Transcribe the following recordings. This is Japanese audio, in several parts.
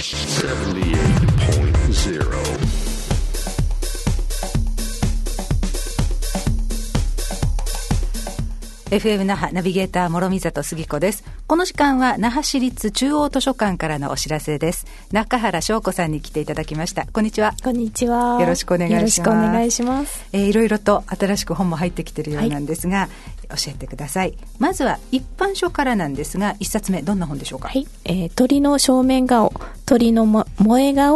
FM 那覇ナビゲーター諸見里杉子です。この時間は那覇市立中央図書館からのお知らせです。中原翔子さんに来ていただきました。こんにちは。 こんにちは。 よろしくお願いします。 よろしくお願いします。 いろいろと新しく本も入ってきているようなんですが、教えてください。まずは一般書からなんですが、一冊目どんな本でしょうか。 鳥の正面顔、鳥の萌え顔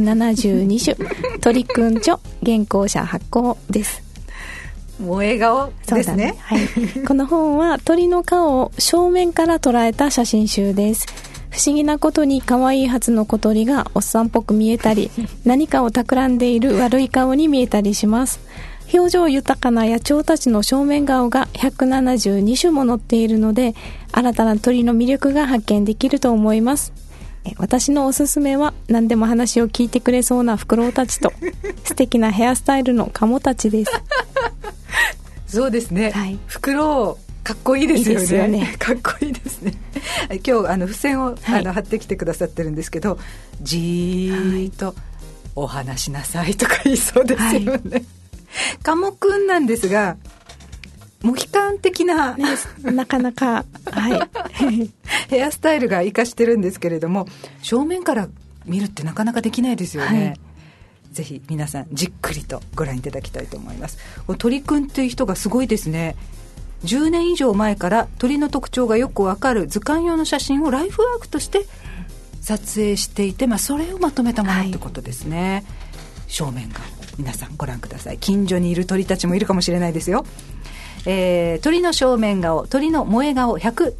172種鳥くん著原稿者発行です。 萌え顔ですね。 この本は鳥の顔を正面から捉えた写真集です。不思議なことに可愛いはずの小鳥がおっさんっぽく見えたり何かを企んでいる悪い顔に見えたりします。表情豊かな野鳥たちの正面顔が172種も載っているので、新たな鳥の魅力が発見できると思います。私のおすすめは何でも話を聞いてくれそうなフクロウたちと素敵なヘアスタイルのカモたちです。 そうですね、フクロウかっこいいですよね。いいですよね。かっこいいですね。今日付箋を貼ってきてくださってるんですけど、じーっとお話しなさいとか言いそうですよね。カモくんなんですが、モヒカン的な、 なかなか、 ヘアスタイルが活かしてるんですけれども、正面から見るってなかなかできないですよね。ぜひ皆さんじっくりとご覧いただきたいと思います。鳥くんっていう人がすごいですね。10年以上前から鳥の特徴がよくわかる図鑑用の写真をライフワークとして撮影していて、それをまとめたものってことですね。正面が皆さんご覧ください。近所にいる鳥たちもいるかもしれないですよ。鳥の正面顔、鳥の萌え顔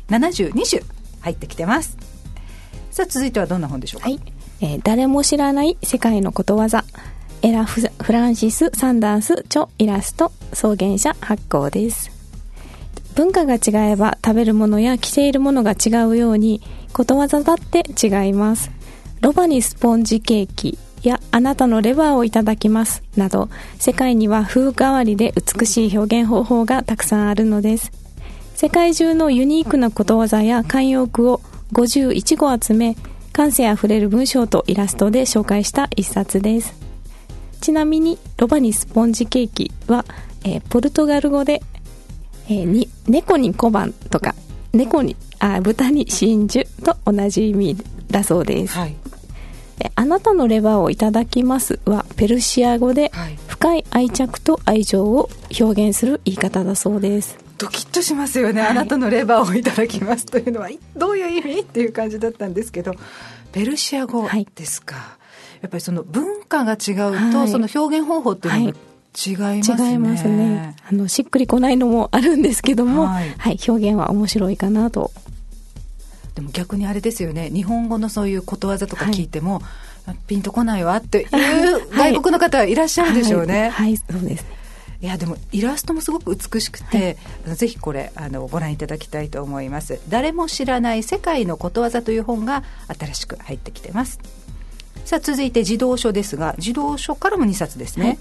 172種入ってきてます。さあ続いてはどんな本でしょうか。 誰も知らない世界のことわざ、エラ・フランシス・サンダース著イラスト草原社発行です。文化が違えば食べるものや着ているものが違うように、ことわざだって違います。ロバにスポンジケーキやあなたのレバーをいただきますなど、世界には風変わりで美しい表現方法がたくさんあるのです。世界中のユニークなことわざや慣用句を51語集め、感性あふれる文章とイラストで紹介した一冊です。ちなみにロバにスポンジケーキは、ポルトガル語で、猫に小判とか豚に真珠と同じ意味だそうです。あなたのレバーをいただきますはペルシア語で、深い愛着と愛情を表現する言い方だそうです。 ドキッとしますよね。あなたのレバーをいただきますというのはどういう意味っていう感じだったんですけど、ペルシア語ですか。やっぱりその文化が違うと、その表現方法っていうのが違いますね。 違いますね。しっくりこないのもあるんですけども、表現は面白いかなと。 でも逆にあれですよね、日本語のそういうことわざとか聞いても、ピンとこないわっていう外国の方いらっしゃるでしょうね。 そうですね。 いやでもイラストもすごく美しくて、ぜひこれご覧いただきたいと思います。誰も知らない世界のことわざという本が新しく入ってきてます。さあ続いて児童書ですが、児童書からも2冊ですね。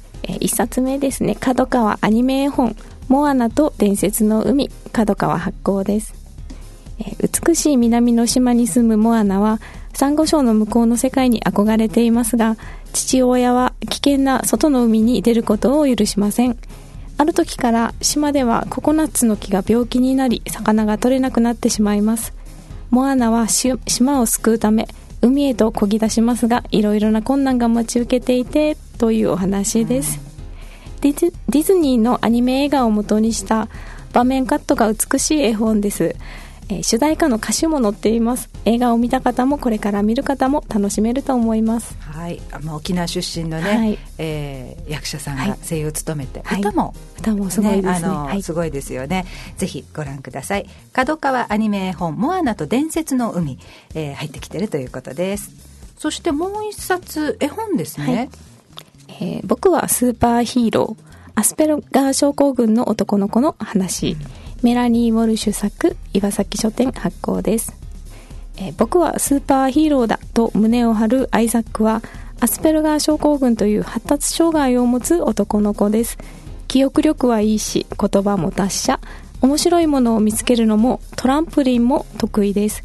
1冊目ですね。角川アニメ絵本モアナと伝説の海、角川発行です。美しい南の島に住むモアナはサンゴ礁の向こうの世界に憧れていますが、父親は危険な外の海に出ることを許しません。ある時から島ではココナッツの木が病気になり、魚が取れなくなってしまいます。モアナは島を救うため海へと漕ぎ出しますが、いろいろな困難が待ち受けていてというお話です。ディズニーのアニメ映画を元にした場面カットが美しい絵本です。主題歌の歌詞も載っています。映画を見た方もこれから見る方も楽しめると思います。 沖縄出身のね、役者さんが声優を務めて、歌もすごいですね。 すごいですよね。ぜひご覧ください。角川アニメ絵本モアナと伝説の海、入ってきているということです。そしてもう一冊絵本ですね。 僕はスーパーヒーロー、アスペルガー症候群の男の子の話、メラニー・ウォルシュ作、岩崎書店発行です。僕はスーパーヒーローだと胸を張るアイザックは、アスペルガー症候群という発達障害を持つ男の子です。記憶力はいいし、言葉も達者、面白いものを見つけるのもトランプリンも得意です。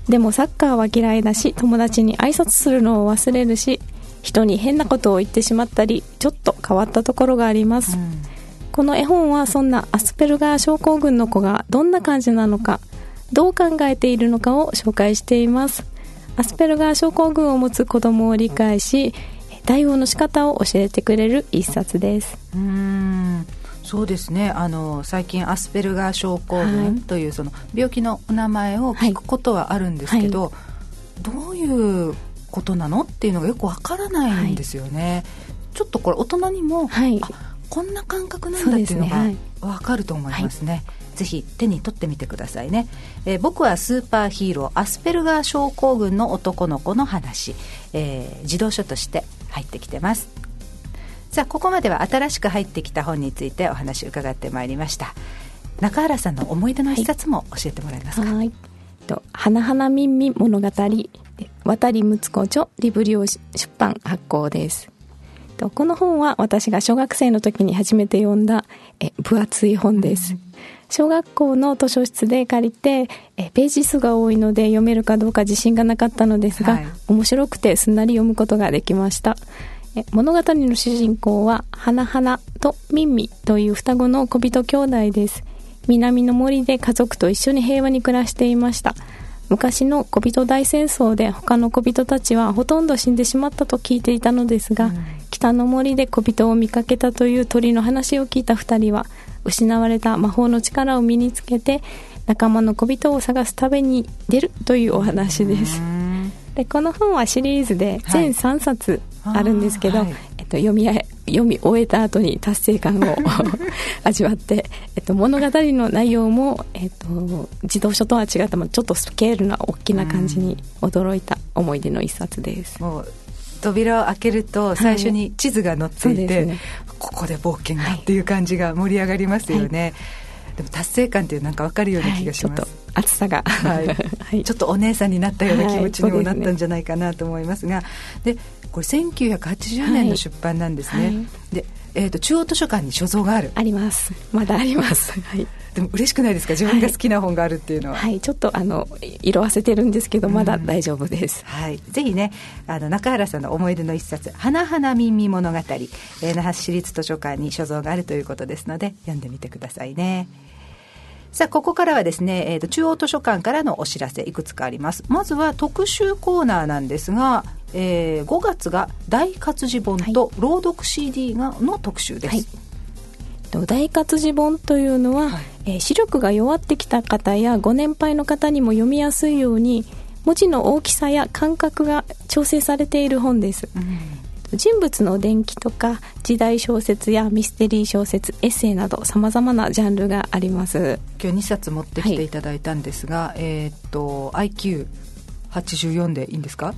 でもサッカーは嫌いだし、友達に挨拶するのを忘れるし、人に変なことを言ってしまったり、ちょっと変わったところがあります、この絵本はそんなアスペルガー症候群の子がどんな感じなのか、どう考えているのかを紹介しています。アスペルガー症候群を持つ子供を理解し、対応の仕方を教えてくれる一冊です。 そうですね、最近アスペルガー症候群というその病気のお名前を聞くことはあるんですけど、どういうことなのっていうのがよくわからないんですよね、ちょっとこれ大人にも、こんな感覚なんだっていうのがわかると思いますね。ぜひ手に取ってみてくださいね。僕はスーパーヒーローアスペルガー症候群の男の子の話、児童書として入ってきてます。さあ、ここまでは新しく入ってきた本についてお話を伺ってまいりました。中原さんの思い出の一冊も教えてもらえますか。 花花みんみ物語、渡睦子著、リブリオ出版発行です。この本は私が小学生の時に初めて読んだ分厚い本です、小学校の図書室で借りてページ数が多いので読めるかどうか自信がなかったのですが、面白くてすんなり読むことができました。物語の主人公は花花とミンミという双子の小人兄弟です。南の森で家族と一緒に平和に暮らしていました。昔の小人大戦争で他の小人たちはほとんど死んでしまったと聞いていたのですが、北の森で小人を見かけたという鳥の話を聞いた2人は失われた魔法の力を身につけて仲間の小人を探す旅に出るというお話です。でこの本はシリーズで全3冊あるんですけど、読み終えた後に達成感を味わって、物語の内容も、児童書とは違ったちょっとスケールの大きな感じに驚いた思い出の一冊です。 もう扉を開けると最初に地図が載っていて、ここで冒険がっていう感じが盛り上がりますよね、でも達成感ってなんか分かるような気がします、 ちょっと熱さが、 ちょっとお姉さんになったような気持ちにもなったんじゃないかなと思いますが、でこれ1980年の出版なんですね、で中央図書館に所蔵がある。 あります、まだあります、 でも嬉しくないですか、自分が好きな本があるっていうのは。 ちょっと色あせてるんですけどまだ大丈夫です、 ぜひね、中原さんの思い出の一冊花花みんみ物語、那覇市市立図書館に所蔵があるということですので読んでみてくださいね。さあ、ここからはですね、中央図書館からのお知らせいくつかあります。まずは特集コーナーなんですが、5月が大活字本と朗読 CD の特集です、 大活字本というのは、視力が弱ってきた方やご年配の方にも読みやすいように文字の大きさや間隔が調整されている本です、人物の伝記とか時代小説やミステリー小説、エッセイなどさまざまなジャンルがあります。 今日2冊持ってきていただいたんですが、IQ84 でいいんですか。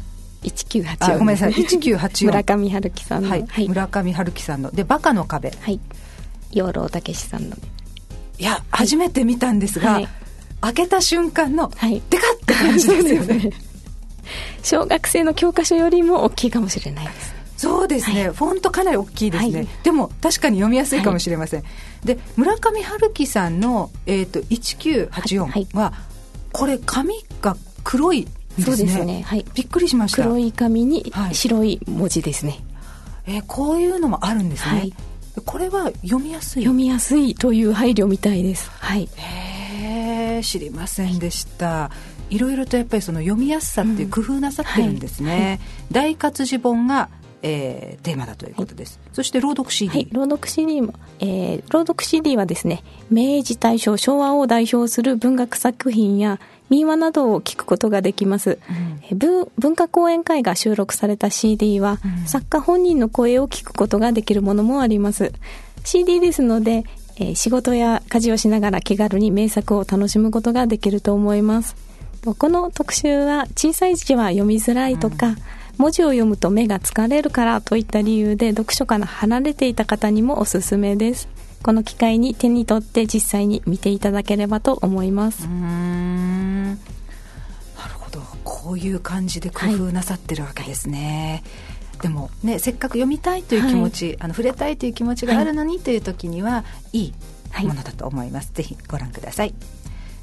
1984、 ごめんなさい、1984 村上春樹さんの、 村上春樹さんのでバカの壁、 養老孟司さんの、 いや初めて見たんですが、開けた瞬間のデカッて感じですよね小学生の教科書よりも大きいかもしれないです。 そうですね、フォントかなり大きいですね、でも確かに読みやすいかもしれません、で村上春樹さんの、1984は、これ紙が黒いですね。 そうですね、 びっくりしました。 黒い紙に白い文字ですね、 こういうのもあるんですね、これは読みやすいという配慮みたいです。 知りませんでした。いろいろとやっぱりその読みやすさっていう工夫なさってるんですね、大活字本がテーマだということです、そして朗読 CD、 朗読 CD も、朗読 CD はですね、明治大正昭和を代表する文学作品や民話などを聞くことができます、文化講演会が収録された CD は、作家本人の声を聞くことができるものもあります。 CD ですので、仕事や家事をしながら気軽に名作を楽しむことができると思います。この特集は小さい字は読みづらいとか、文字を読むと目が疲れるからといった理由で読書から離れていた方にもおすすめです。この機会に手に取って実際に見ていただければと思います。 なるほど、こういう感じで工夫なさってるわけですね、でもね、せっかく読みたいという気持ち、触れたいという気持ちがあるのにという時にはいいものだと思います、ぜひご覧ください。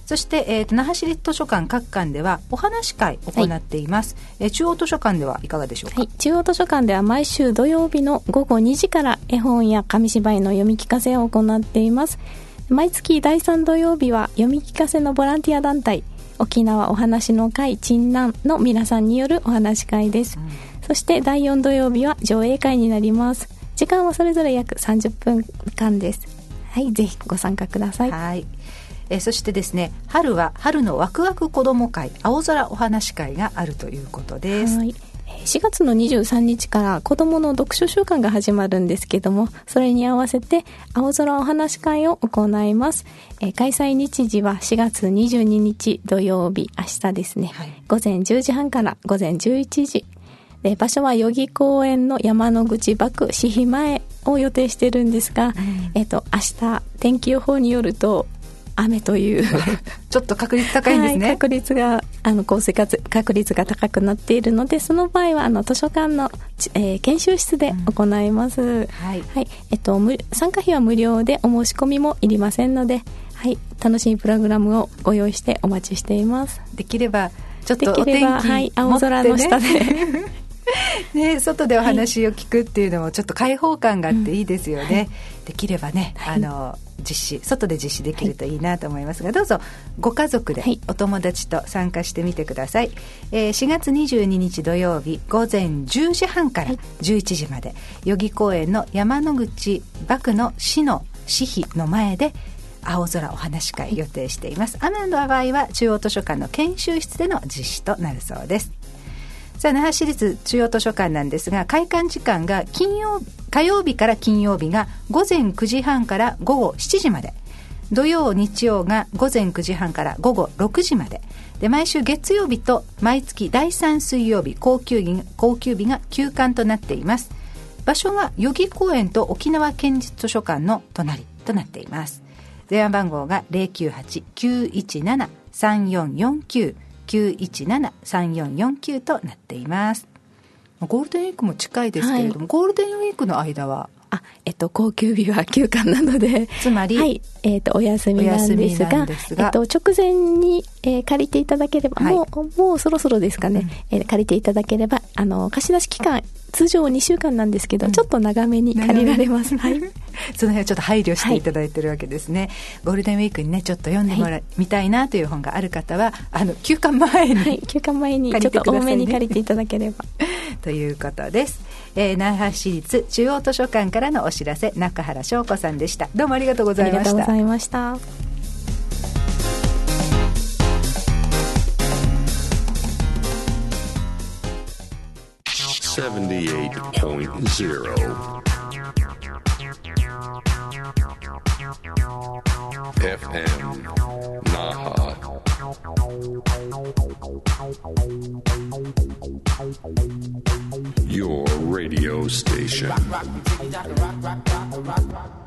そして、那覇市立図書館各館ではお話会を行っています、中央図書館ではいかがでしょうか。 中央図書館では毎週土曜日の午後2時から絵本や紙芝居の読み聞かせを行っています。毎月第3土曜日は読み聞かせのボランティア団体沖縄お話の会陳南の皆さんによるお話会です、そして第4土曜日は上映会になります。時間はそれぞれ約30分間です。はい、ぜひご参加ください。 はい、そしてですね、春は春のワクワク子ども会青空お話会があるということです。 はい、4月の23日から子どもの読書週間が始まるんですけども、それに合わせて青空お話会を行います。開催日時は4月22日土曜日、明日ですね、はい、午前10時半から午前11時で、場所は代々木公園の山の口瀑市碑前を予定してるんですが、明日天気予報によると雨というちょっと確率高いんですね。 はい、確率が降水確率が高くなっているので、その場合は図書館の、研修室で行います、はいはい、参加費は無料でお申し込みもいりませんので、はい、楽しいプログラムをご用意してお待ちしています。 できればちょっとお天気持って、ね、 はい、青空の下でね、外でお話を聞くっていうのもちょっと開放感があっていいですよね、はい、できればね、はい、外で実施できるといいなと思いますが、はい、どうぞご家族でお友達と参加してみてください、4月22日土曜日午前10時半から11時まで、代々木公園の山の口瀑の市碑の前で青空お話会予定しています。雨の場合は中央図書館の研修室での実施となるそうです。さあ、那覇市立中央図書館なんですが、開館時間が火曜日から金曜日が午前9時半から午後7時まで、土曜日曜が午前9時半から午後6時までで、毎週月曜日と毎月第3水曜日高級日が休館となっています。場所が代々木公園と沖縄県立図書館の隣となっています。電話番号が 098-917-3449 917-3449 となっています。ゴールデンウィークも近いですけれども、はい、ゴールデンウィークの間は高級日は休館なので、 つまり、 はい、お休みなんですが、直前に、借りていただければ、はい、もうそろそろですかね、借りていただければ貸し出し期間通常2週間なんですけど、ちょっと長めに借りられます、はい、 その辺はちょっと配慮していただいてるわけですね、はい、ゴールデンウィークにねちょっと読んでみたいなという本がある方は休館前に、はい、 休館前にちょっと多めに借りていただければということです。那覇市立中央図書館からのお知らせ、中原翔子さんでした。どうもありがとうございました。 ありがとうございました。 78.0 FM Naha. Your radio station. Rock, rock, rock, rock, rock, rock.